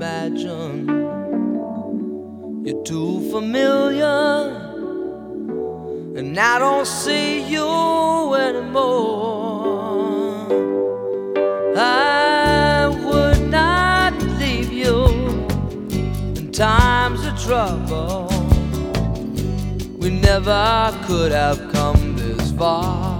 imagine. You're too familiar, and I don't see you anymore. I would not leave you in times of trouble. We never could have come this far.